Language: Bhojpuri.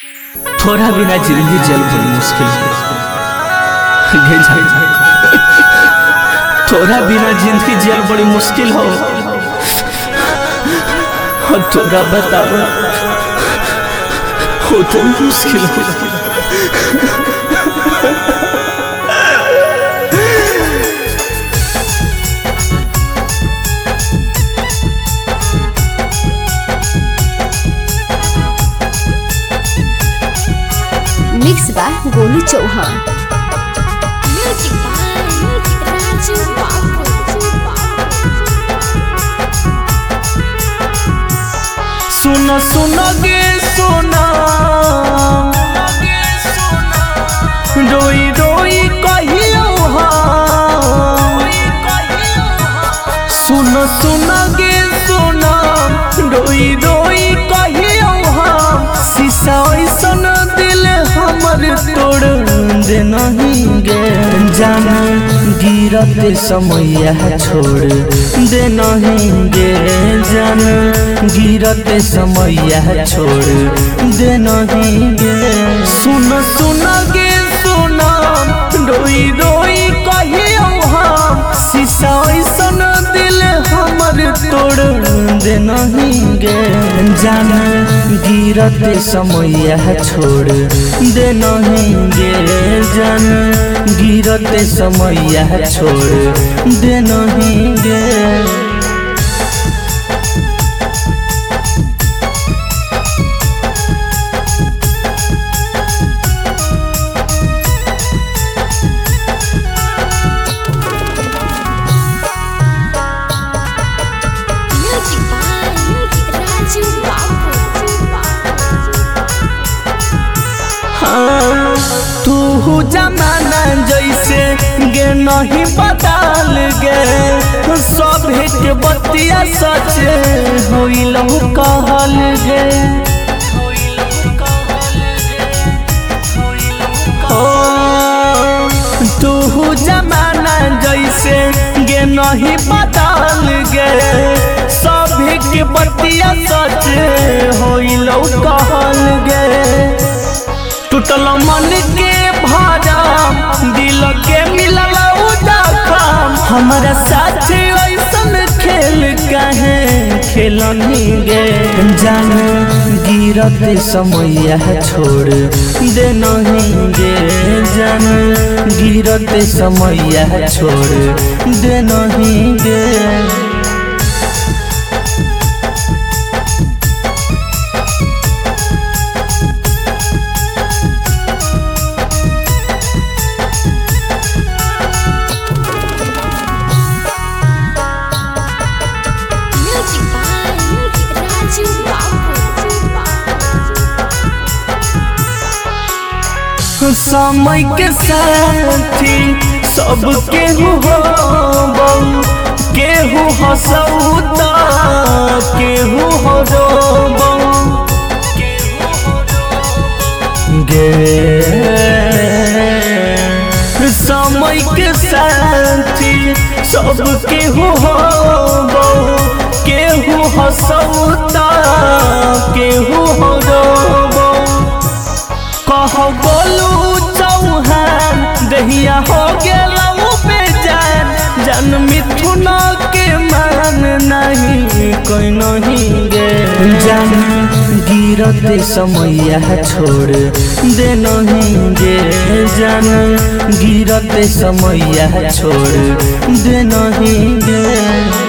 थोड़ा बिना जिंदगी जल बड़ी मुश्किल थोड़ा बिना जिंदगी जल बड़ी मुश्किल हो। और थोड़ा बताओ हो तो मुश्किल हो। Mix by Golu Chauhan. सुनो सुनो गे सोना रोई रोई कहियो सुनो सुनो गे सोना रोई रोई कहियो शीशा ऐसन दिल हमर तोड़ दे नहीं गे जाना गिरते समय छोड़ दे नहीं गे जाना गिरते समय छोड़ दे नहीं गे। सुन सुन गे सोना रोई रोई कहियो शीशा ऐसन दिल हमर तोड़ दे नहीं गे जाना गिरते समय छोड़ दे नहीं गे जाना गिरते समय छोड़ दे नहीं गे। तू जमाना जैसे गे नहीं बदल गे सब के बतिया सच होइल कहल गे तू जमाना जैसे गे नहीं बदल गे सब के बतिया सच होइल कहल गे। टूटल मन के भाजा दिल के मिलल जखम हमारा साथ ऐसन खेल कहे खेलनी गे जाना गिरते समय छोड़ दे नहीं गे जाना गिरते समय छोड़ दे नहीं गे। समय के साथी सब केहू हो केहू हंसौता केहू हो गे समय के साथी सब केहू हो केहू हंसौता केहू हो कहो गोलू चौहान दहिया हो गेला बेजान जन मिथुन के मान नहीं कोई नहीं गे जान गिरते समय छोड़ दे नहीं गे जान गिरते समय छोड़ दे नहीं गे।